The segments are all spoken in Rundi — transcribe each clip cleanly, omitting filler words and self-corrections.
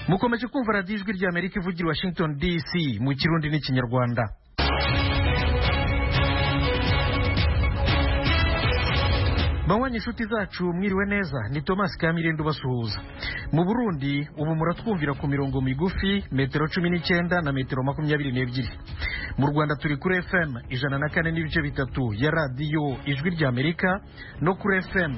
mukomeje kumva radiyo ijwi ry'Amerika ivugira Washington DC mu Kirundi n'Ikinyarwanda. Banywanyi inshuti zacu mwiriwe neza, ni Thomas Kamirindo basuhuza. Mu Burundi ubu muratwumvira ku mirongo migufi metero 19 na metero 22. Mu Rwanda turi kuri FM 104.3 ya radiyo ijwi ry'Amerika no kuri FM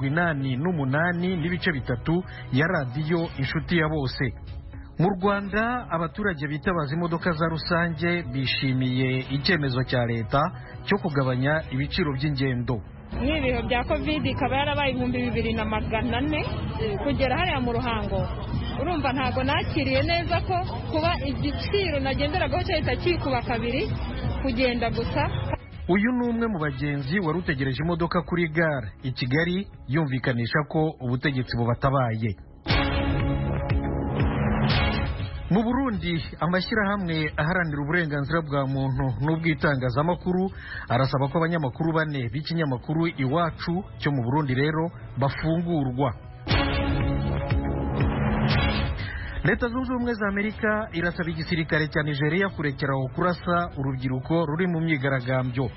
88.3 ya radiyo inshuti ya bose. Mu Rwanda abaturage bitabaza imodoka za rusange bishimiye icyemezo cya leta cyo kugabanya ibiciro by'ingendo. N'ibihe bya covid ikaba yarabaye 2400 kugera hariya mu Ruhango. Urumva ntago nakiriye neza ko kuba igiciro nagenderagaho cyahita kikuba kabiri kugenda gusa. Uyu ni umwe mu bagenzi wari utegereje imodoka kuri gare i Kigali yumvikanisha ko ubutegetsi bubatabaye. Mu Burundi amashyirahamwe aharanira uburenganzira bwa muntu n'ubwitangazamakuru arasaba ko abanyamakuru 4 b'ikinyamakuru Iwacu cyo mu Burundi rero bafungurwa. Leta Zunze Ubumwe za Amerika irasaba igisirikare cya Nigeria kurekeraho kurasa urubyiruko ruri mu myigaragambyo.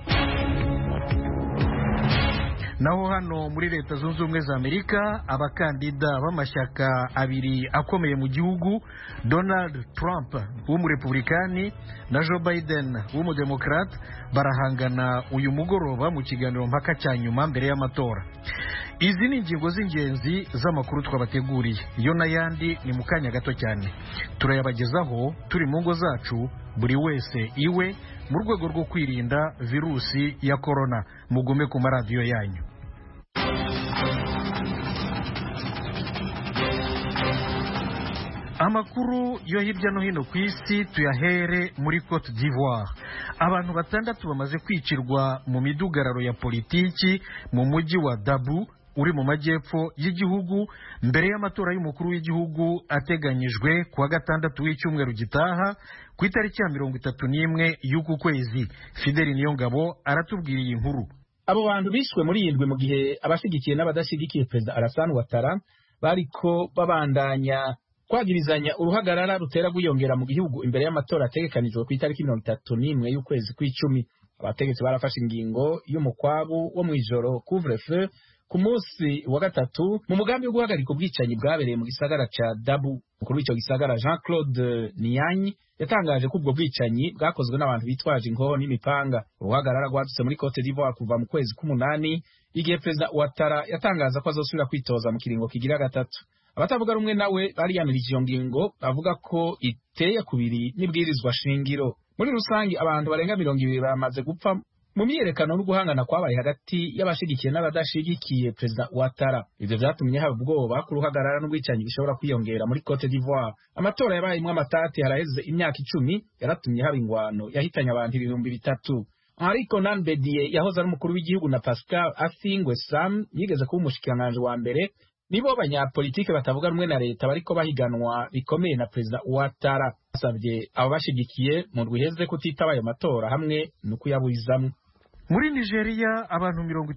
Naho hano muri Leta Zunze Ubumwe za Amerika abakandida b'amashyaka abiri akomeye mu gihugu, Donald Trump w'umurepublikani na Joe Biden w'umudemokrate, barahangana uyu mugoroba mu kiganiro mpaka cya nyuma mbere y'amatora. Izi ni ingingo z'ingenzi z'amakuru twabateguriye, yo n'ayandi ni mu kanya gato cyane. Turayabagezaho turi mu ngo zacu, buri wese iwe, mu rwego rwo kwirinda virusi ya corona. Mugume ku maradiyo yanyu. Amakuru yo hirya no hino ku isi tuyahere muri Cote d'Ivoire. Abantu 6 bamaze kwicirwa mu midugararo ya politiki mu mujyi wa Dabu uri mu majyepfo y'igihugu mbere y'amatora y'umukuru w'igihugu ateganyijwe kuwa 6 w'icyumweru gitaha ku itariki ya 31 y'uku kwezi. Fideli Niyongabo aratubwira iyi nkuru. Abo bantu bishwe muri yindwe mu gihe abashigikiye n'abadashigikiye Perezida Alassane Ouattara bariko babandanya kwagirizanya uruhagarara rutera guyongera mu gihugu imbere y'amatora ategekanijwe ku itariki 31 y'ukwezi kw'icumi. Abategetsi barafashe ingingo y'umukwabu wo mwijoro couvre-feu ku munsi wa 3 mu mugambi wo guhagarika ubwicanyi bwabereye mu gisagara ca Dabu. Mukuru w'icyo gisagara Jean-Claude Nianyi yatangaje ko ubwo bwicanyi bwakozwe n'abantu bitwaje inkoho n'imipanga. Uruhagarara rwadutse muri Cote d'Ivoire kuva mu kwezi k'umunani igihe Perezida Ouattara yatangaza ko azosubira kwitoza mu kiringo kigira 3. Abatavuga rumwe nawe bariyamirije iyo ngingo bavuga ko iteye kubiri n'ibwirizwa shingiro. Muri rusangi abantu barenga 200 bamaze gupfa mu myiyerekano no guhangana kwabaye hagati y'abashigikiye n'abadashigikiye Perezida Ouattara. Ivyo vyatumye haba ubwoba ku ruhagarara n'ubwicanyi bishobora kwiyongera muri Cote d'Ivoire. Amatora yabaye mu amatati haraheze imyaka 10 yaratumye haba ingwano yahitanye abantu 3,000. Henri Konan Bedie yahoze ari umukuru w'igihugu na Pascal Afingwe Sam yigeze kuba umushikiranganje wa mbere nibo abanyapolitike batavuga rumwe na leta bariko bahiganwa bikomeye na Perezida Ouattara. Basabye abo bashigikiye mu rwiheze kutitaba ayo matora hamwe no kuyaburizamwo. Muri Nigeria abantu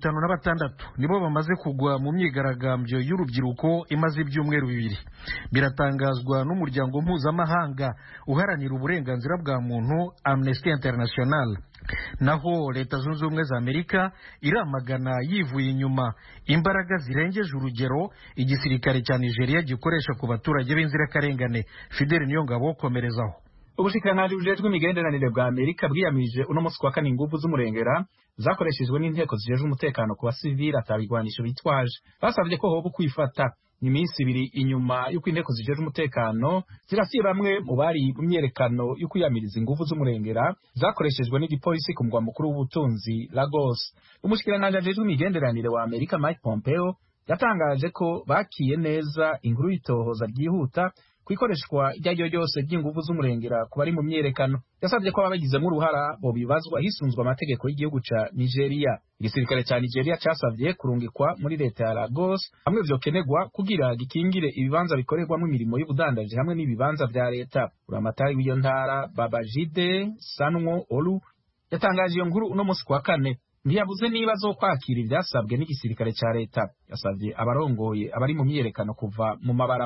56 nibo bamaze kugwa mu myigaragambyo y'urubyiruko imaze ibyumweru 2. Biratangazwa n'umuryango mpuzamahanga uharanira uburenganzira bwa muntu Amnesty International. Naho Leta Zunze Ubumwe za Amerika iramagana yivuye inyuma imbaraga zirengeje urugero igisirikare cya Nigeria gikoresha ku baturage b'inzirakarengane. Fidel Niyongabo komerezaho. Ubushikiranganji bujejwe imigenderanire bwa Amerika bwiyamirije uno munsi kwa 4 inguvu z'umurengera zakoreshejwe n'inteko zijejwe umutekano ku basivili atabigwanisho bitwaje. Basavye ko hoba kwifata iminsi 2 inyuma y'uko inteko zijejwe umutekano zirasiye bamwe mu bari mu myerekano yo kwiyamiriza inguvu z'umurengera zakoreshejwe n'igipolisi ku mugwa mukuru w'ubutunzi Lagos. Umushikiranganji ajejwe imigenderanire wa Amerika Mike Pompeo yatangaje ko bakiye neza inkuru y'itohoza ryihuta kwikoreshwa iryo ryose ry'inguvu z'umurengera ku bari mu myerekano. Yasabye ko ababigizemo uruhara bo bibazwa hisunzwe amategeko y'igihugu ca Nigeria. Igisirikare ca Nigeria casavye kurungikwa muri leta ya Lagos hamwe vyokenegwa kugira gikingire ibibanza bikorerwamo imirimo y'ubudandaji hamwe n'ibibanza vya leta. Uramatari w'iyo ntara Babajide Sanwo Olu yatangaje iyo nkuru uno munsi kwa 4. Ntiyavuze niba zo kwakira ivyasabwe n'igisirikare ca leta. Yasavye abarongoye abari mu myerekano kuva mu mabarabara.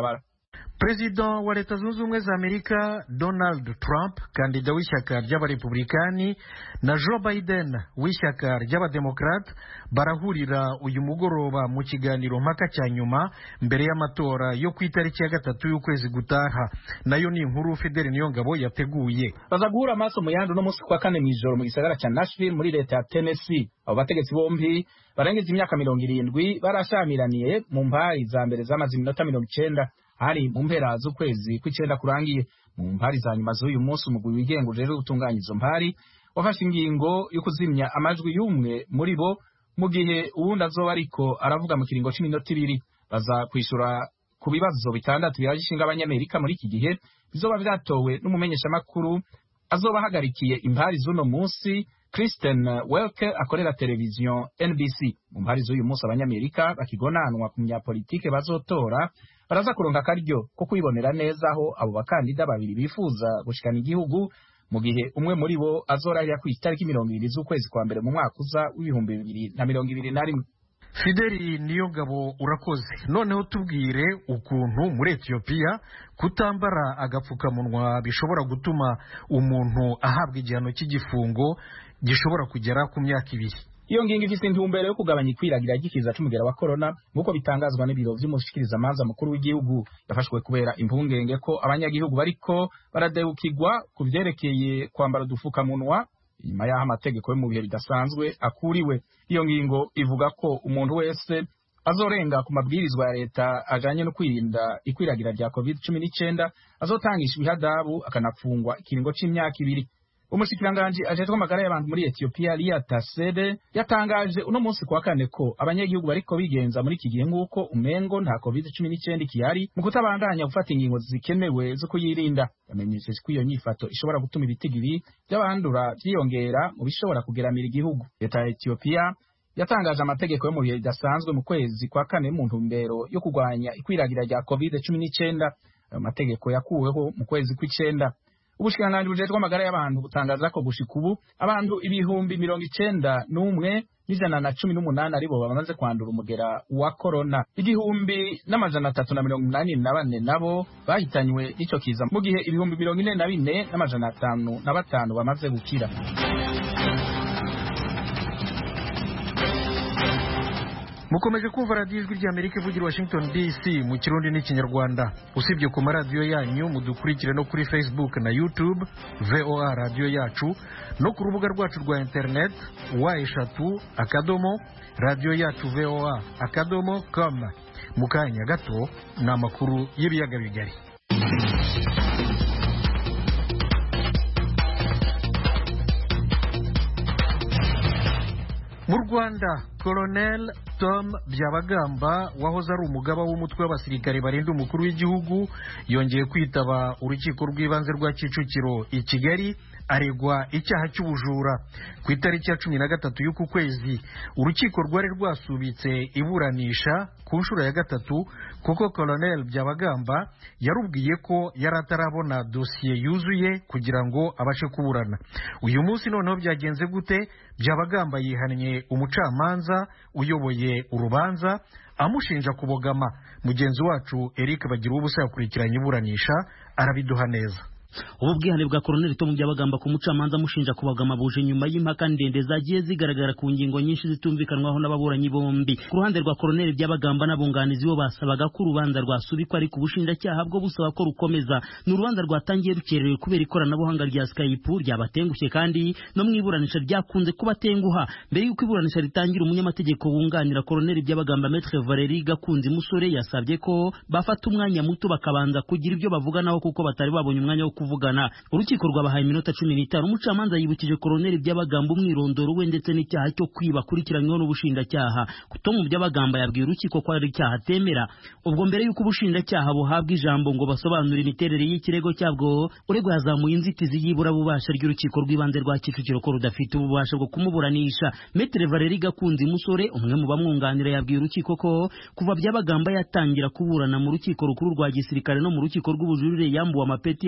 Perezida wa Leta Zunze Ubumwe za Amerika Donald Trump, kandida w'ishyaka ry'abarepublikani, na Joe Biden w'ishyaka ry'abademokrate barahurira uyu mugoroba mu kiganiro mpaka cya nyuma mbere y'amatora yo ku itariki ya 3 y'ukwezi gutaha. Nayo ni inkuru Fidel Niyongabo yateguye. Baza guhura amaso mu yandi no munsi kwa 4 mw'ijoro mu gisagara cya Nashville muri leta ya Tennessee. Abo bategetsi bombi barengeje imyaka 70 barashamiraniye mu mpari za mbere z'amazi minota 90 hari mu mpera z'ukwezi kw'icenda kurangiye. Mu mpari za nyuma z'uyu munsi umugwi wigenga ujejwe gutunganya izo mpari wafashe ingingo yo kuzimya amajwi y'umwe muri bo mu gihe uwundi azoba ariko aravuga mu kiringo c'iminota 2. Baza kwishura ku bibazo bitandatu biragishinga abanyamerika muri iki gihe bizoba vyatowe n'umumenyeshamakuru azoba ahagarikiye impari z'uno munsi, Kristen Welker akorera televiziyo NBC. Mu mpari z'uyu munsi abanyamerika bakigonanwa ku munyapolitike bazotora baraza kuronka akaryo ko kwibonera neza aho abo bakandida babiri bifuza gushikana igihugu mu gihe umwe muri bo azorahira ku itariki 20 z'ukwezi kwa mbere mu mwaka uza w'2021. Fideli Niyongabo urakoze. Noneho tubwire ukuntu muri Ethiopia kutambara agapfukamunwa bishobora gutuma umuntu ahabwa igihano cy'igifungo gishobora kugera ku myaka 2. Iyo ngingo ifise intumbero yo kugabanya ikwiragira ry'ikiza c'umugera wa corona nk'uko bitangazwa n'ibiro vy'umushikirizamanza mukuru w'igihugu. Yafashwe kubera impungenge ko abanyagihugu bariko baradebukirwa ku vyerekeye kwambara udufukamunwa inyuma y'aho amategeko yo mu bihe bidasanzwe akuriwe. Iyo ngingo ivuga ko umuntu wese azorenga ku mabwirizwa ya leta ajanye no kwirinda ikwiragira rya COVID-19 azotangisha ihadabu akanafungwa ikiringo c'imyaka 2. Umushikiranganji ajejwe amagara y'abantu muri Ethiopia Lia Tasede yatangaje uno munsi kwa 4 ko abanyagihugu bariko bigenza muri iki gihe nk'uko umengo nta COVID-19 kihari mu kutabandanya gufata ingingo zikenewe zo kuyirinda. Yamenyesheje ko iyo nyifato ishobora gutuma ibitigiri by'abandura byiyongera mu bishobora kugeramira igihugu. Leta ya Ethiopia yatangaje amategeko yo mu bihe bidasanzwe mu kwezi kwa 4 mu ntumbero yo kurwanya ikwiragira rya COVID-19. Ayo mategeko yakuweho mu kwezi kw'icenda. Ubushikiranganji bujejwe amagara y'abantu butangaza ko gushika ubu abantu 91,118 aribo bamaze kwandura umugera wa corona. 1,384 nabo bahitanywe n'ico kiza mu gihe 44,555 bamaze gukira. Mukomeje kumva radiyo ijwi ry'Amerika ivugira Washington DC mu Kirundi n'Ikinyarwanda. Usibye ku maradiyo yanyu mudukurikire no kuri Facebook na YouTube VOA radio yacu no ku rubuga rwacu rwa internet wa3radio-yacu-voa.com. Mu kanya gato ni amakuru y'ibiyaga bigari. Mu Rwanda, Colonel Tom Byabagamba wahoze ari umugaba w'umutwe w'abasirikare barinda umukuru w'igihugu yongeye kwitaba urukiko rw'ibanze rwa Kicukiro i Kigali aregwa icyaha cy'ubujura. Ku itariki ya 13 y'uku kwezi urukiko rwari rwasubitse iburanisha ku nshuro ya 3 kuko Colonel Byabagamba yarubwiye ko yari atarabona dosiye yuzuye kugira ngo abashe kuburana. Uyu munsi noneho byagenze gute? Byabagamba yihannye umucamanza uyoboye urubanza amushinja kubogama. Mugenzi wacu Eric Bagira ubusa yakurikiranye iburanisha arabiduha neza. Ubu bwihane bwa Colonel Tom Byabagamba ku mucamanza amushinja kubagama buje nyuma y'impaka ndende zagiye zigaragara ku ngingo nyinshi zitumvikanwaho n'ababuranyi bombi. Ku ruhande rwa Colonel Byabagamba n'abunganizi bo basabaga ko urubanza rwasubikwa ariko ubushinjacyaha bwo busaba ko rukomeza. Ni urubanza rwatangiye rukerewe kubera ikoranabuhanga rya Skype ryabatengushye kandi no mwiburanisha ryakunze kubatenguha. Mbere y'uko iburanisha ritangira umunyamategeko wunganira Colonel Byabagamba Maître Valérie Gakunzi Musore yasabye ko bafata umwanya muto bakabanza kugira ibyo bavuganaho kuko batari babonye umwanya wo kuvugana. Urukiko rwabahaye iminota 15. Umucamanza yibukije Colonel Byabagamba umwirondoro we ndetse n'icyaha cyo kwiba kurikiranyweho n'ubushinjacyaha. Tom Byabagamba yabwiye urukiko ko ari icyaha atemera. Ubwo mbere y'uko ubushinjacyaha buhabwa ijambo ngo basobanure imiterere y'ikirego cyabwo, uregwa yazamuye inzitizi y'ibura bubasha ry'urukiko rw'ibanze rwa Kicukiro ko rudafite ububasha bwo kumuburanisha. Maître Valérie Gakunzi Musore umwe mu bamwunganira yabwiye urukiko ko kuva Byabagamba yatangira kuburana mu rukiko rukuru rwa gisirikare no mu rukiko rw'ubujurire yambuwe amapeti ya gisirikare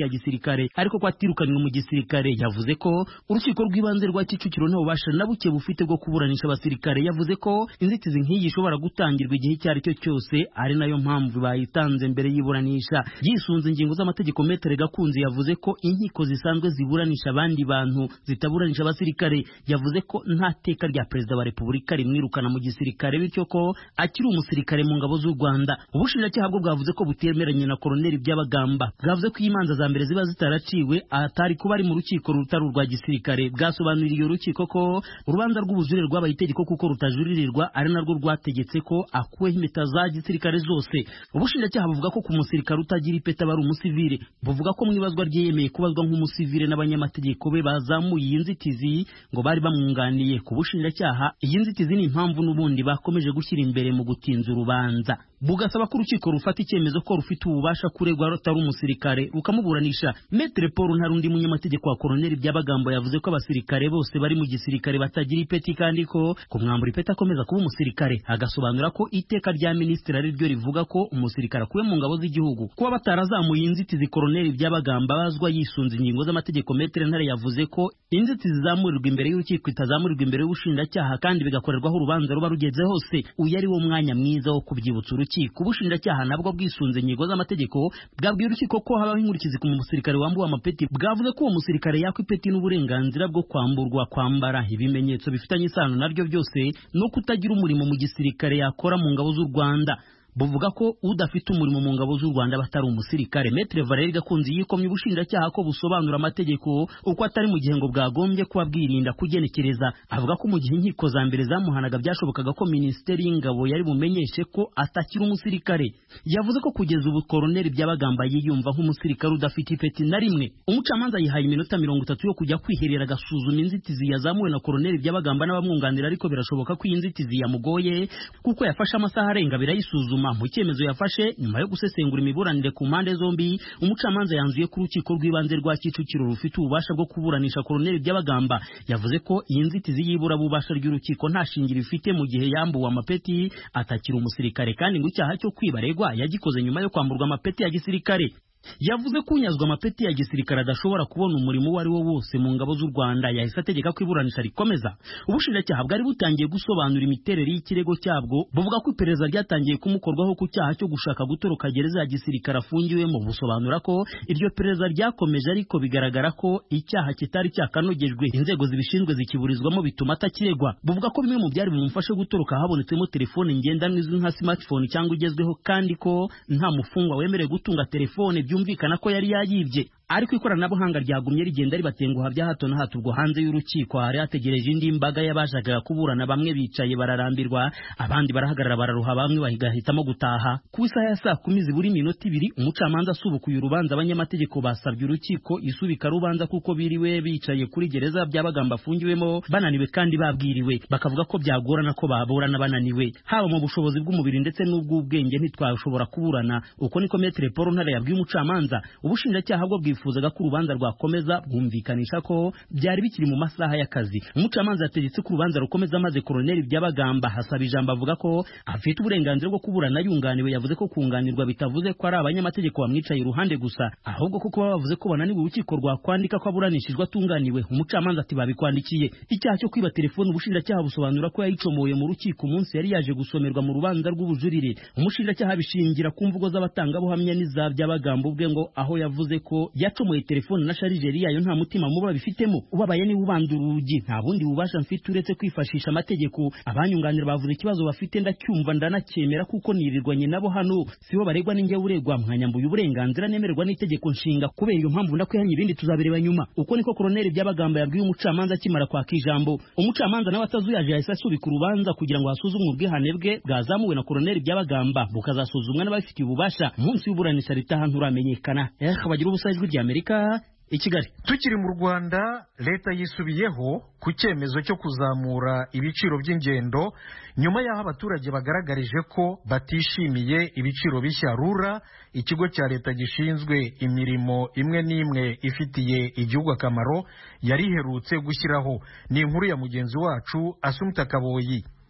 gisirikare ariko ko atirukanywe mu gisirikare. Yavuze ko urukiko rw'ibanze rwa Kicukiro nta bubasha na buke bufite bwo kuburanisha abasirikare. Yavuze ko inzitizi nk'iyi ishobora gutangirwa igihe icyo ari cyo cyose, ari nayo mpamvu bayitanze mbere y'iburanisha. Yisunze ingingo z'amategeko, Metre Gakunzi yavuze ko inkiko zisanzwe ziburanisha abandi bantu zitaburanisha abasirikare. Yavuze ko nta teka rya perezida wa repubulika rimwirukana mu gisirikare, bityo ko akiri umusirikare mu ngabo z'u Rwanda. Ubushinjacyaha bwo bwavuze ko butemeranye na Koloneli Byabagamba. Bwavuze ko imanza za mbere ziba zitaraciwe atari kuba ari mu rukiko rutari urwa gisirikare. Bwasobanuriye urukiko ko urubanza rw'ubujurire rwabaye itegeko kuko rutajuririrwa, ari narwo rwategetse ko akuweho impeta za gisirikare zose. Ubushinjacyaha buvuga ko ku musirikare utagira ipeta aba ari umusivile. Buvuga ko mu ibazwa ryemeye kubazwa nk'umusivile n'abanyamategeko be bazamuye iyi nzitizi ngo bari bamwunganiye. Ku bushinjacyaha iyi nzitizi ni impamvu n'ubundi bakomeje gushyira imbere mu gutinza urubanza. Bugasaba ko urukiko rufata icyemezo ko rufite ububasha kuregwa rutari umusirikare rukamuburanisha. Metre Paul Ntarundi, munyamategeko wa Koloneli Byabagamba, yavuze ko abasirikare bose bari mu gisirikare batagira ipeti kandi ko kumwambura ipeti akomeza kuba umusirikare. Agasobanura ko iteka rya minisitiri ari ryo rivuga ko umusirikare akuwe mu ngabo z'igihugu. Kuba batarazamuye inzitizi Koloneli Byabagamba bazwa yisunze ingingo z'amategeko, Metre Ntare yavuze ko inzitizi zamurirwa imbere y'urukiko itazamurirwa imbere y'ubushinjacyaha kandi bigakorerwaho urubanza ruba rugeze hose. Uyu ari wo mwanya mwiza wo kubyibutsa urukiko. Ubushinjacyaha nabwo bwisunze ingingo z'amategeko bwabwiye urukiko ko habaho inkurikizi ku musirikare wambuwe amapeti. Bwavuze ko uwo musirikare yakwa ipeti n'uburenganzira bwo kwamburwa kwambara ibimenyetso bifitanye isano naryo byose no kutagira umurimo mu gisirikare yakora mu ngabo z'u Rwanda. Buvuga ko udafite umurimo mu ngabo z'u Rwanda batari umusirikare. Metre Valeri Gakunzi yikomye ubushinjacyaha ko busobanura amategeko uko atari mu gihe ngo bwagombye kuba bwirinda kugenekereza. Avuga ko mu gihe inkiko za mbere zamuhanaga byashobokaga ko Minisiteri y'Ingabo yari bumenyeshe ko atakiri umusirikare. Yavuze ko kugeza ubu Koloneli Byabagamba yiyumva nk'umusirikare udafite ipeti na rimwe. Umucamanza yihaye iminota 30 yo kujya kwiherera agasuzuma inzitizi yazamuwe na Koloneli Byabagamba n'abamwunganira, ariko birashoboka ko iyi nzitizi yamugoye kuko yafashe amasaha arenga birayisuzuma. Mu cyemezo yafashe nyuma yo gusesengura imiburanire ku mpande zombi, umucamanza yanzuye ko urukiko rw'ibanze rwa Kicukiro rufite ububasha bwo kuburanisha Koloneli Byabagamba. Yavuze ko iyi nzitizi y'ibura bubasha ry'urukiko nta shingiro ifite mu gihe yambuwe amapeti atakiri umusirikare, kandi ngo icyaha cyo kwibaregwa yagikoze nyuma yo kwamburwa amapeti ya gisirikare. Yavuze ko unyazwa amapeti ya gisirikare adashobora kubona umurimo uwo ari wo wose mu ngabo z'u Rwanda. Yahise ategeka ko iburanisha rikomeza. Ubushinjacyaha bwari butangiye gusobanura imiterere y'ikirego cyabwo, buvuga ko iperereza ryatangiye kumukorwaho ku cyaha cyo gushaka gutoroka gereza ya gisirikare afungiwemo. Busobanura ko iryo perereza ryakomeje, ariko bigaragara ko icyaha kitari cyakanogejwe, inzego zibishinzwe zikiburizwamo bituma atakiregwa. Buvuga ko bimwe mu byari bimufashe gutoroka habonetsemo telefone ngendanwa izwi nka smartphone cyangwa igezweho, kandi ko nta mufungwa wemerewe gutunga telefone. Byumvikana ko yari yayibye, ariko ikoranabuhanga ryagumye rigenda ribatenguha bya hato na hato. Ubwo hanze y'urukiko hari hategereje indi mbaga y'abashakaga kuburana. Bamwe bicaye bararambirwa, abandi barahagarara bararuha, bamwe bahitamo gutaha. Ku isaha ya saa 10 zibura iminota 2 umucamanza asubukuye urubanza. Abanyamategeko basabye urukiko isubika rubanza kuko biriwe bicaye kuri gereza Byabagamba afungiwemo bananiwe kandi babwiriwe. Bakavuga ko byagorana ko baburana bananiwe, haba mu bushobozi bw'umubiri ndetse n'ubw'ubwenge ntitwashobora kuburana. Uko niko Metre Paul Ntare yabwiye umucamanza. Ubushinjacyaha bwo bwifuzaga ko urubanza rwakomeza, bwumvikanisha ko byari bikiri mu masaha y'akazi. Umucamanza yategetse ko urubanza rukomeza, maze Koloneli Byabagamba hasaba ijambo. Avuga ko afite uburenganzira bwo kuburana yunganiwe. Yavuze ko kunganirwa bitavuze ko ari abanyamategeko bamwicaye iruhande gusa, ahubwo ko kuba bavuze ko bananiwe urukiko rwakwandika ko aburanishijwe atunganiwe. Umucamanza ati babikwandikiye. Icyaha cyo kwiba telefone ubushinjacyaha busobanura ko yayicomoye mu rukiko umunsi yari yaje gusomerwa mu rubanza rw'ubujurire. Umushinjacyaha bishingira ku mvugo z'abatangabuhamya n'iza Byabagamba ubwe, ngo aho yavuze ko yacomoye telefone na sharijeri yayo nta mutima muba bifitemo. Ubabaye ni ubandura urugi, nta bundi bubasha mfite uretse kwifashisha amategeko. Abanyunganira bavuze ikibazo bafite ndacyumva ndanacyemera kuko nirirwanye nabo hano, sibo baregwa ninjye uregwa. Mwanyambuye uburenganzira nemererwa n'itegeko nshinga, kubera iyo mpamvu ndakwihanye, ibindi tuzabireba nyuma. Uko niko Koloneli Byabagamba yabwiye umucamanza akimara kwaka ijambo. Umucamanza nawe atazuyaje yahise asubika urubanza kugira ngo hasuzumwe ubwihane bwe bwazamuwe na Koloneli Byabagamba, bukazasuzumwa n'abafitiye ububasha. Umunsi w'iburanisha ritaha nturamenyekana. Bagira ubusa ijwi ry'Amerika i Kigali. Tukiri mu Rwanda, leta yisubiyeho ku cyemezo cyo kuzamura ibiciro by'ingendo nyuma y'aho abaturage bagaragarije ko batishimiye ibiciro bishya RURA, ikigo cya leta gishinzwe imirimo imwe n'imwe ifitiye igihugu akamaro, yari iherutse gushyiraho. Ni inkuru ya mugenzi wacu Asumta Kaboyi.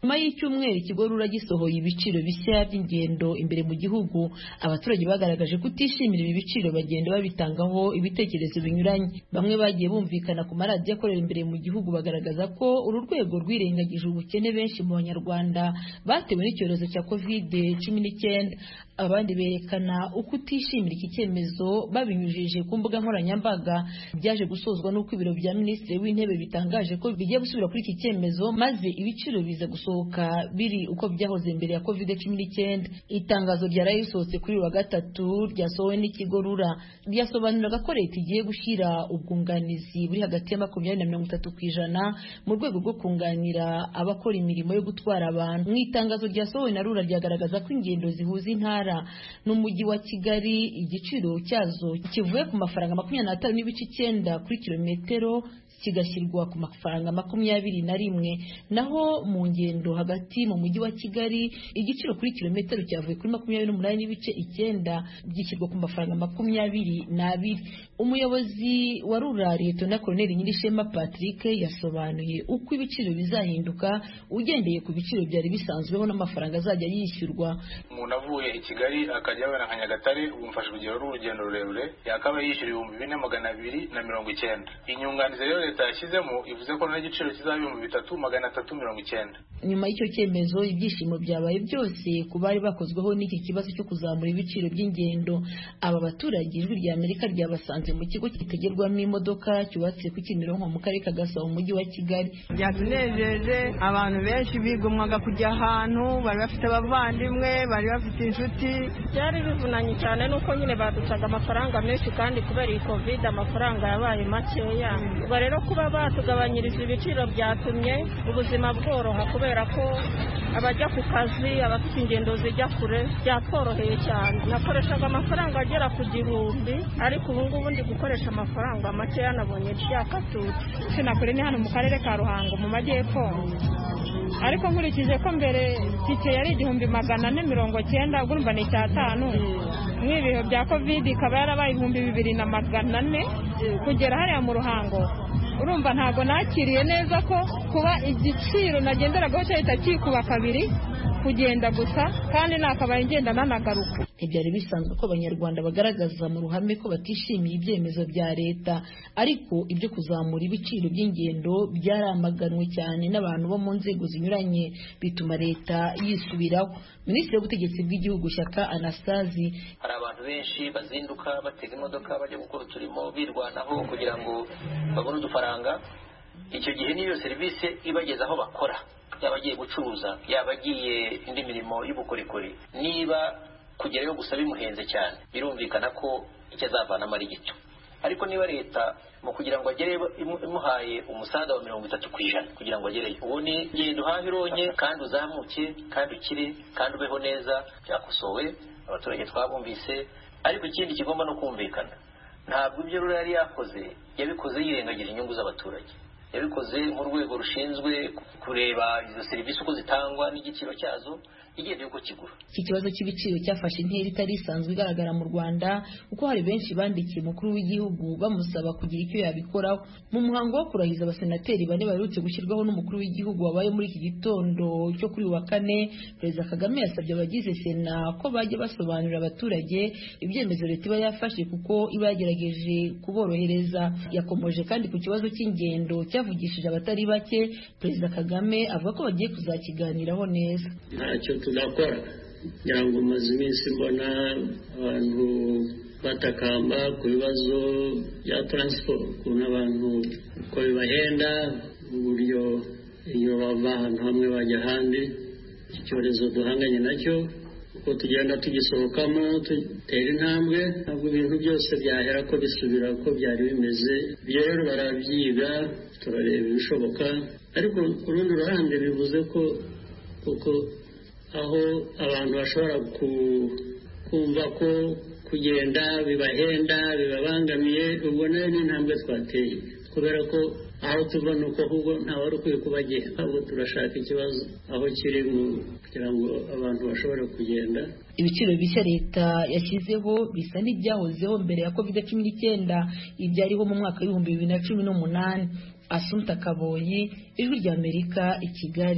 nyuma y'icyumweru ikigo rura gisohoye ibiciro bishya by'ingendo imbere mu gihugu, abaturage bagaragaje kutishimira ibi biciro, bagenda babitangaho ibitekerezo binyuranye. Bamwe bagiye bumvikana ku maradiyo akorera imbere mu gihugu bagaragaza ko uru rwego rwirengagije ubukene benshi mu banyarwanda batewe n'icyorezo cya COVID-19. Abandi berekana uko utishimira iki cyemezo babinyujije ku mbuga nkoranyambaga. Byaje gusozwa n'uko ibiro bya Minisitiri w'Intebe bitangaje ko bigiye gusubira kuri iki cyemezo, maze ibiciro biza gusohoka biri uko byahoze mbere ya COVID-19. Itangazo ryaraye risohotse kuri wa gatatu ryasohowe n'ikigo rura ryasobanuraga ko leta igiye gushyira ubwunganizi buri hagati ya 20 na 30% mu rwego rwo kunganira abakora imirimo yo gutwara abantu. Mu itangazo ryasohowe na rura ryagaragaza ko ingendo zihuza intara n'umujyi wa Kigali igiciro cyazo kivuye ku mafaranga 25.9 kuri kilometero kigashyirwa ku mafaranga 21, naho mu ngendo hagati mu mujyi wa Kigali igiciro kuri kilometero cyavuye kuri 28.9 gishyirwa ku mafaranga 22. Umuyobozi wa rura Lt Col Nyirishema Patrick yasobanuye uko ibiciro bizahinduka ugendeye ku biciro byari bisanzweho n'amafaranga azajya yishyurwa. Umuntu avuye i Kigali akajya abana nka Nyagatare, umufasha urugero rw'urugendo rurerure, yakaba yishyura 2290. Inyunganizi rero leta yashyizemo ivuze ko n'igiciro kizaba 3390. Nyuma y'icyo cyemezo ibyishimo byabaye byose ku bari bakozweho n'iki kibazo cyo kuzamura ibiciro by'ingendo. Aba baturage ijwi rya Amerika ryabasanze mu kigo kitegerwamo imodoka cyubatse ku Kimironko mu karere ka Gasabo mu mujyi wa Kigali. Byatunejeje, abantu benshi bigomwaga kujya ahantu, bari bafite abavandimwe, bari bafite inshuti. Byari bivunanye cyane nuko nyine baducaga amafaranga menshi, kandi kubera iyi COVID amafaranga yabaye makeya. Ubwo rero kuba batugabanyirije ibiciro byatumye ubuzima bworoha, kubera ko abajya ku kazi, abafite ingendo zijya kure byatworoheye cyane. Nakoreshaga amafaranga agera ku 1000, ariko ubu ngubu ndi gukoresha amafaranga makeya, nabonye byakatutse. Sinakure ni hano mu karere ka Ruhango mu majyepfo, ariko nkurikije ko mbere tike yari 1490, urumva ni 5. Nk'ibihe bya COVID ikaba yarabaye 2400 kugera hariya mu Ruhango. Urumva ntago nakiriye neza ko kuba igiciro nagenderagaho cyahita kikuba 2 kugenda gusa, kandi nakabaye ngenda nanagaruka. Ibyari bisanzwe ko abanyarwanda bagaragaza mu ruhame ko batishimiye ibyemezo bya leta, ariko ibyo kuzamura ibiciro by'ingendo byaramaganwe cyane n'abantu bo mu nzego zinyuranye, bituma leta yisubiraho. Minisitiri w'ubutegetsi bw'igihugu Shyaka Anastase: hari abantu benshi bazinduka batega imodoka bajya gukora uturimo birwanaho kugira ngo babone udufaranga. Icyo gihe niyo serivisi ibageza aho bakora, yaba agiye gucuruza, yaba agiye indi mirimo y'ubukorikori, niba kugerayo gusa bimuhenze cyane, birumvikana ko icyo azavanamo ari gito. Ariko niba leta mu kugira ngo agere imuhaye umusaza wa 30% kugira ngo agereyo, uwo ni genda uhahironye kandi uzamuke kandi ukire kandi ubeho neza, byakosowe, abaturage twabumvise. Ariko ikindi kigomba no kumvikana, ntabwo ibyo rura yari yakoze yabikoze yirengagije inyungu z'abaturage, yabikoze mu rwego rushinzwe kureba izo serivisi uko zitangwa n'igiciro cyazo igendeye uko kigura. Iki kibazo cy'ibiciro cyafashe intera itari isanzwe igaragara mu Rwanda, kuko hari benshi bandikiye umukuru w'igihugu bamusaba kugira icyo yabikoraho. Mu muhango wo kurahiza abasenateri 4 baherutse gushyirwaho n'umukuru w'igihugu wabaye muri iki gitondo cyo kuri wa 4, Perezida Kagame yasabye abagize Sena ko bajya basobanurira abaturage ibyemezo leta iba yafashe, kuko iba yagerageje kuborohereza. Yakomoje kandi ku kibazo cy'ingendo cyavugishije abatari bake. Perezida Kagame avuga ko bagiye kuzakiganiraho neza. Ntacyo tudakora, kugira ngo maze iminsi mbona abantu batakamba ku bibazo bya transport, ukuntu abantu uko bibahenda, uburyo iyo bava ahantu hamwe bajya ahandi. Iki cyorezo duhanganye nacyo, uko tugenda tugisohokamo dutera intambwe, ntabwo ibintu byose byahera ko bisubira uko byari bimeze. Ibyo rero barabyiga, turareba ibishoboka, ariko ku rundi ruhande bivuze ko kuko aho abantu bashobora kumva ko kugenda bibahenda bibabangamiye, ubwo nayo ni intambwe twateye, kubera ko aho tuva nuko ahubwo ntawe ari ukwiye kubagenda, ahubwo turashaka ikibazo aho kiri kugira ngo abantu bashobore kugenda. Ibiciro bishya leta yashyizeho bisa n'ibyahozeho mbere ya COVID-19 ibyariho mu mwaka w'2018. Assumpta Kaboyi, Ijwi ry'Amerika, i Kigali.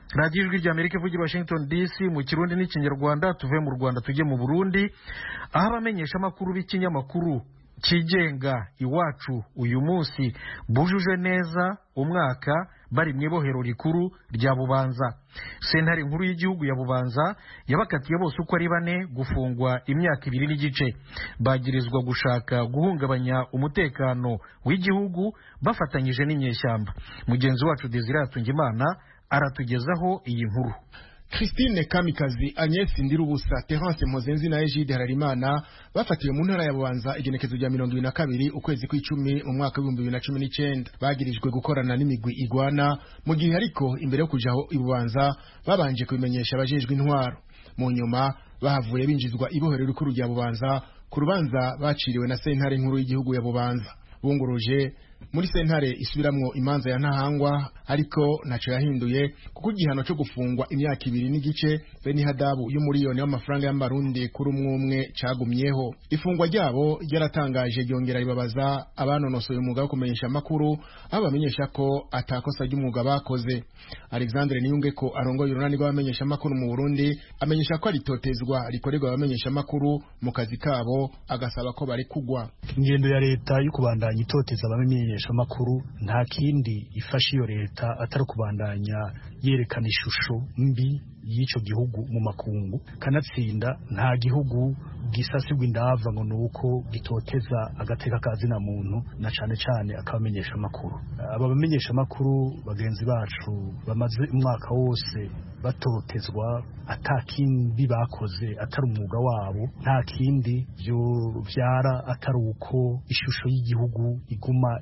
radiyo ijwi ry'Amerika ivugira Washington DC mu kirundi n'ikinyarwanda. tuve mu Rwanda tujye mu Burundi, aho abamenyesha amakuru b'ikinyamakuru kigenga Iwacu uyu munsi bujuje neza umwaka bari mu ibohero rikuru rya Bubanza. Sentare nkuru y'igihugu ya Bubanza yabakatiye bose uko ari 4 gufungwa imyaka 2 n'igice. Bagirizwa gushaka guhungabanya umutekano w'igihugu bafatanyije n'inyeshyamba. Mugenzi wacu Desire Atungimana aratugezaho iyi nkuru. Christine Kamikazi, Agnes Ndirubusa, Terence Mozenzi na Egide Hararimana bafatiwe mu ntara ya Bubanza igenekezo rya 22 ukwezi kw'icumi mu mwaka wa 2019. Bagirijwe gukorana n'imigwi igwana mu gihe ariko imbere yo kujaho ibubanza babanje kubimenyesha abajejwe intwaro. Mu nyuma bahavuye binjizwa ibohero rikuru rya Bubanza ku rubanza baciriwe na sentare nkuru y'igihugu ya Bubanza. Bunguruje muri sentare isubiramwo imanza ya ntahangwa, ariko naco yahinduye kuko igihano cyo gufungwa imyaka 2 n'igice be n'ihadabu y'umuriyoni w'amafaranga y'amarundi kuri umwe cagumyeho. Ifungwa ryabo ryaratangaje ryongera ribabaza abanonosoye umwuga wo kumenyesha amakuru, abo bamenyesha ko atakosa ry'umwuga bakoze. Alexandre Niyungeko arongoye urunani rw'abamenyesha amakuru mu Burundi amenyesha ko ritotezwa rikorerwa abamenyesha amakuru mu kazi kabo, agasaba ko bari kugwa. Ingendo ya leta yo kubandanya itoteza abamenyesha amakuru nta kindi ifasha iyo leta atari kubandanya yerekana ishusho mbi y'ico gihugu mu makungu, kanatsinda nta gihugu gisasirwa indava ngo nuko gitoteza agateka kazina muntu na cane cane akabamenyesha amakuru. Aba bamenyesha amakuru bagenzi bacu bamaze umwaka wose batotezwa, atakindi bakoze atari umwuga wabo, nta kindi byo vyara atari uko ishusho y'igihugu iguma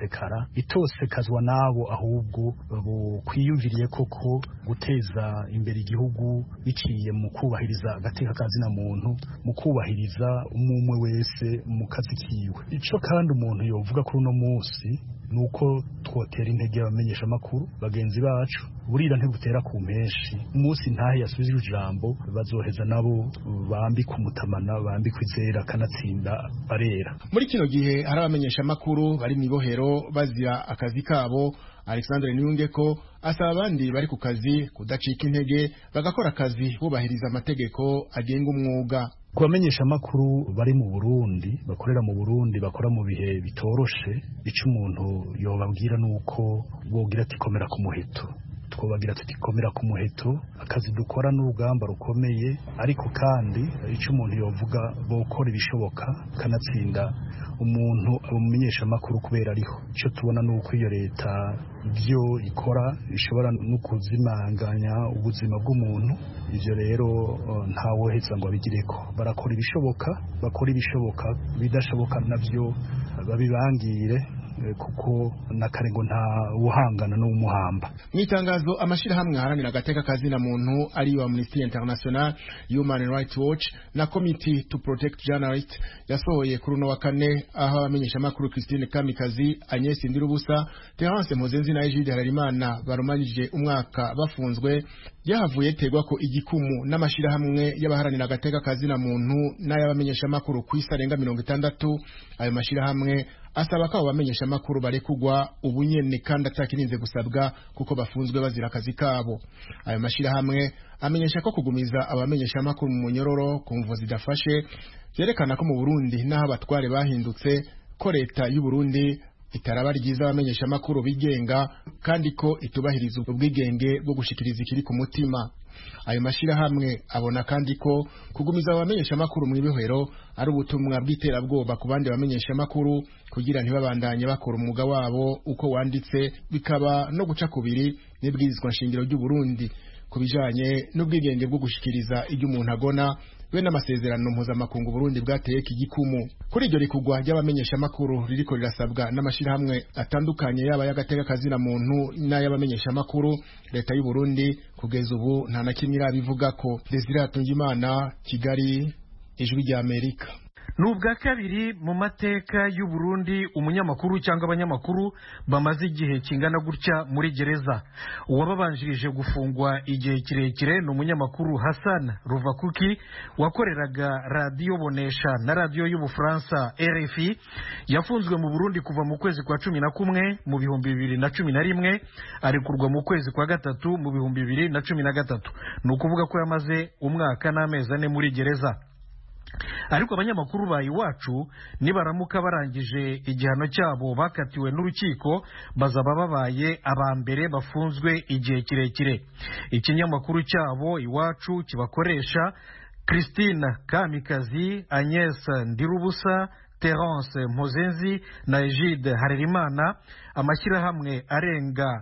itosekazwa nabo, ahubwo bo kwiyumviriye koko guteza imbere igihugu biciye mu kubahiriza agateka kazina muntu, mu kubahiriza umwe wese mu kazi kiwe. Ico kandi umuntu yovuga kuri uno munsi nuko twotera intege abamenyesha amakuru bagenzi bacu, burira ntibutera ku menshi. Umunsi ntahe yasubije ijambo bazoheza nabo bambi kumutamana, bambi kwizera, kanatsinda barera. Muri kino gihe hari abamenyesha amakuru bari mu ibohero bazira akazi kabo. Alexandre Niyungeko asaba abandi bari ku kazi kudacika intege bagakora akazi bubahiriza amategeko agenga umwuga. Kubamenyesha amakuru bari mu Burundi, bakorera mu Burundi, bakora mu bihe bitoroshe, ico umuntu yobabwira nuko bogira ati komera ku muheto. Twobagira tutikomera ku muheto, akazi dukora n'urugamba rukomeye, ariko kandi ico umuntu yovuga bokora ibishoboka kanatsinda umuntu amumenyesha amakuru kubera ariho. Ico tubona nuko iyo leta ibyo ikora bishobora no kuzimanganya ubuzima bw'umuntu. Ivyo rero ntawoheza ngo abigireko. Barakora ibishoboka, bidashoboka navyo babibangire, kuko nakarengo nta uhangana no umuhamba. Mwitangazo amashirahamwe haranira agateka kazina muntu ari wa Amnesty International, Human Rights Watch na Committee to Protect Journalists yasohoye kuri no wa kane, aho abamenyesha amakuru Christine Kamikazi, Agnes Ndirubusa, Terence Mozenzi na Egide Hararimana barumanije umwaka bafunzwe, yahavuye tegwa ko igikumu n'amashirahamwe y'abaharanira agateka kazina muntu n'ayabamenyesha amakuru kwisarenga 60. Ayo mashirahamwe asaba ko abamenyesha amakuru bare kugwa ubunyene kandi atakirinze gusabwa kuko bafunzwe bazira akazi kabo. Ayo mashirahamwe amenyesha ko kugumiza abamenyesha amakuru mu munyororo ku mvo zidafashe yerekana ko mu Burundi naho abatware bahindutse, ko leta y'u Burundi itaraba ryiza abamenyesha amakuru bigenga kandi ko itubahiriza ubwigenge bwo gushikiriza ikiri ku mutima. Ayo mashirahamwe abona kandi ko kugumiza abamenyesha amakuru mu ibohero ari ubutumwa bw'iterabwoba ku bandi bamenyesha amakuru kugira ntibabandanye bakora umwuga wabo uko wanditse, bikaba no guca kubiri n'ibwirizwa nshingiro ry'u Burundi kubijanye n'ubwigenge bwo gushikiriza ibyo umuntu agona we n'amasezerano mpuzamakungu Burundi bwateye igikumu. Kuri iryo rikugwa ry'abamenyesha amakuru ririko rirasabwa n'amashirahamwe atandukanye yaba y'agateka kazina muntu n'ay'abamenyesha amakuru, leta y'u Burundi kugeza ubu nta na kimwe irabivuga ko. Desire Atungimana, Kigali, Ijwi ry'Amerika. ni ubwa kabiri mu mateka y'u Burundi umunyamakuru cyangwa abanyamakuru bamaze igihe kingana gutya muri gereza. Uwababanjirije gufungwa igihe kirekire ni umunyamakuru Hassan Ruvakuki wakoreraga radiyo Bonesha na radiyo y'Ubufaransa RFI. Yafunzwe mu Burundi kuva mu kwezi kwa 11 mu 2011 arekurwa mu kwezi kwa gatatu mu 2013. Ni ukuvuga ko yamaze umwaka n'amezi 4 muri gereza. Ariko abanyamakuru ba Iwacu nibaramuka barangije igihano cyabo bakatiwe n'urukiko bazaba babaye abambere bafunzwe igihe kirekire. Ikinyamakuru cyabo Iwacu kibakoresha Christine Kamikazi, Agnes Ndirubusa, Terence Mpozenzi na Egide Harerimana, amashyirahamwe arenga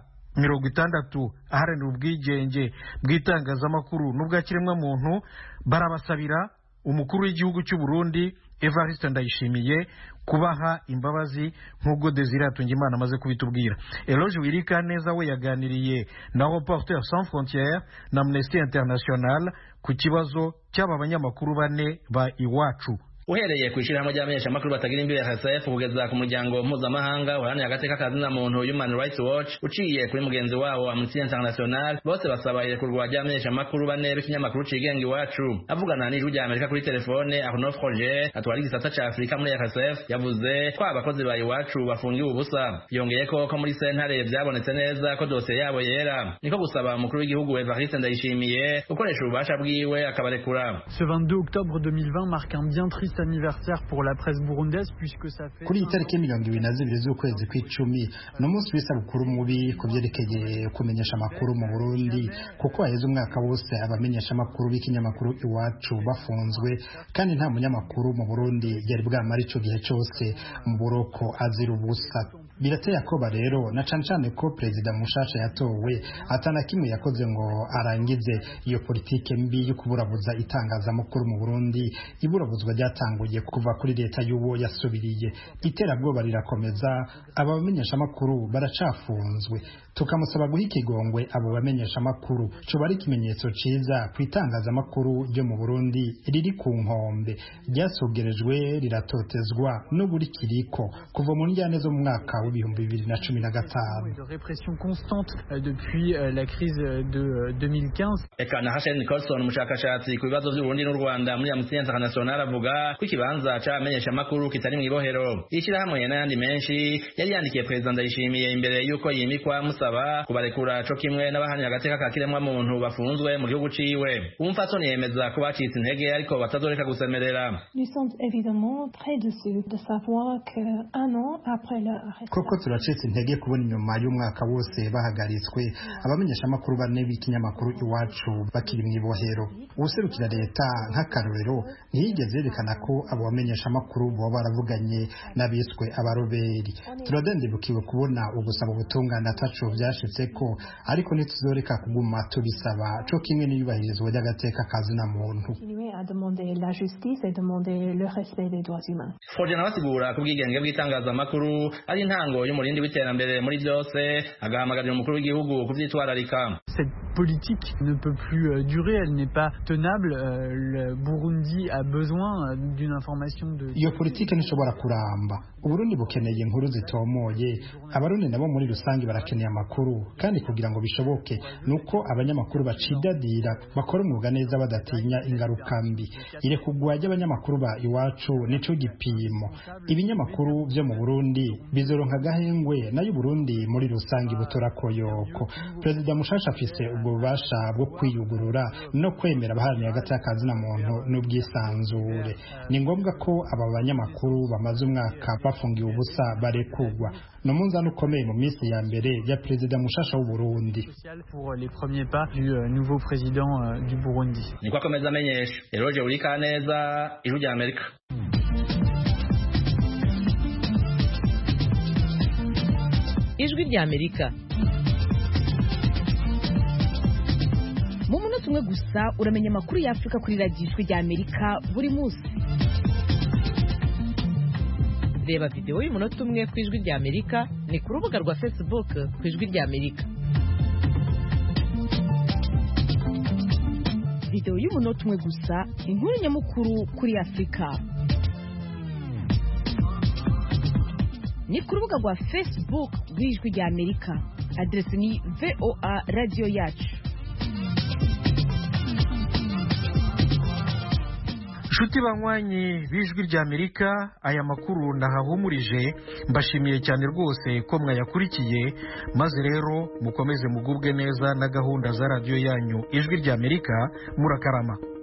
60 aharanira ubwigenge bw'itangazamakuru n'ubwakiremwa muntu barabasabira umukuru w'igihugu cy'u Burundi Evariste Ndayishimiye kubaha imbabazi nk'ubwo Desire Atungimana amaze kubitubwira. Eloge Wirikaneza we yaganiriye na Reporters sans frontières na Amnesty International ku kibazo cy'aba banyamakuru bane ba Iwacu. Uhereye ku ishyirahamwe ry'abamenyeshamakuru batagira imbibe RSF kugeza ku muryango mpuzamahanga uharanira agateka kazina muntu Human Rights Watch uciye kuri mugenzi wabo Amnesty International, bose basaba irekurwa ry'abamenyeshamakuru bane b'ikinyamakuru cigenga Iwacu. Avugana n'ijwi rya Amerika kuri telefone, Arnaud Froger atwara igisata ca Afrika muri RSF yavuze ko abakozi ba Iwacu bafungiwe ubusa. Yongeye ko muri sentare byabonetse neza ko dosiye yabo yera, niko gusaba umukuru w'igihugu Evariste Ndayishimiye gukoresha ububasha bwiwe akabarekura. Ce 22 octobre 2020 marque un bien triste anniversaire pour la presse burundaise puisque ça fait kuri itariki 22 z'ukwezi kw'icumi no munsi w'isabukuru mubi ku byerekeye kumenyesha amakuru mu Burundi, kuko haheze umwaka wose abamenyesha amakuru b'ikinyamakuru Iwacu bafunzwe kandi nta munyamakuru mu Burundi yari bwamara ico gihe cyose mu buroko azira ubusa. Birateye akoba rero na cane ko perezida mushasha yatowe atana kimwe yakoze ngo arangize iyo politike mbi yo kuburabuza itangazamakuru mu Burundi. Iburabuzwa ryatanguye kuva kuri leta y'uwo yasubiriye. Iterabwoba rirakomeza, aba bamenyesha amakuru baracafunzwe. Tukamusaba guha ikigongwe abo bamenyesha amakuru. Co bari ikimenyetso ciza ku itangazamakuru ryo mu Burundi riri ku nkombe, ryasogerejwe riratotezwa n'uburi kiriko kuva mu njyane zo mu mwaka wa 2015. De répression constante depuis la crise de 2015. Eka na Hassan Nicholson, umushakashatsi ku bibazo by'u Burundi n'u Rwanda muri Amnesty International, avuga ko ikibanza c'abamenyesha amakuru kitari mu ibohero. Ishyirahamwe n'ayandi menshi yari yandikiye Perezida Ndayishimiye imbere y'uko yimikwa musaba kubarekura co kimwe n'abahanira agateka ka kiremwa muntu bafunzwe mu gihugu ciwe. Umfatoni yemeza ko bacitse intege ariko batazoreka gusemerera. Nous sommes évidemment très déçus de savoir que un an après leur arrestation. Koko turacitse intege kubona inyuma y'umwaka wose bahagaritswe abamenyesha amakuru bane b'ikinyamakuru Iwacu bakiri mu ibohero. Userukira leta nk'akarorero ntiyigeze yerekana ko abo bamenyesha amakuru bo baravuganye n'abiswe abaroberi. Turadendebukiwe kubona ugusaba ubutungane ataco byashitse ko, ariko ntituzoreka kuguma tubisaba co kimwe n'iyubahirizwa ry'agateka kazina muntu. À demander la justice et demander le respect des droits humains. Froger nabasigura ku bwigenge bw'itangazamakuru ari intango y'umurindi w'iterambere muri byose, agahamagarira umukuru w'igihugu kuvyitwararika. Cette politique ne peut plus durer, elle n'est pas tenable. Le Burundi a besoin d'une information de. Iyo politike ntishobora kuramba. Uburundi bukeneye inkuru zitomoye, abarundi nabo muri rusange barakeneye amakuru, kandi kugira ngo bishoboke nuko abanyamakuru bacidadira bakora umwuga neza badatinya ingaruka mbi. Irekugwa ry'abanyamakuru ba Iwacu nico gipimo. Ibinyamakuru byo mu Burundi bizoronka gahengwe nayo Burundi muri rusange butora koyoko. Perezida mushasha afise ubwo bubasha bwo kwiyugurura no kwemera abaharanira agateka kazina muntu n'ubwisanzure. Ni ngombwa ko aba banyamakuru bamaze umwaka bafungiwe ubusa barekugwa. No munzano ukomeye mu minsi ya mbere ya perezida mushasha w'u Burundi. Pour les premiers pas du nouveau président du Burundi. Niko akomeza amenyesha. Eroge Urikaneza, Ijwi rya Amerika. Ijwi rya Amerika. Mu munota umwe gusa uramenya amakuru ya Afrika kuri radiyo Ijwi rya Amerika buri munsi. Reba video y'umunota umwe ku Ijwi rya Amerika ni ku rubuga rwa Facebook ku Ijwi rya Amerika. Video y'umunota umwe gusa, inkuru nyamukuru kuri Afrika. ni ku rubuga rwa Facebook rw'Ijwi rya Amerika. Adresi ni VOA Radio Yacu. Nshuti banywanyi b'Ijwi rya Amerika, aya makuru ndahahumurije, mbashimiye cyane rwose ko mwayakurikiye, maze rero mukomeze mugubwe neza na gahunda za radio yanyu Ijwi rya Amerika. Murakarama.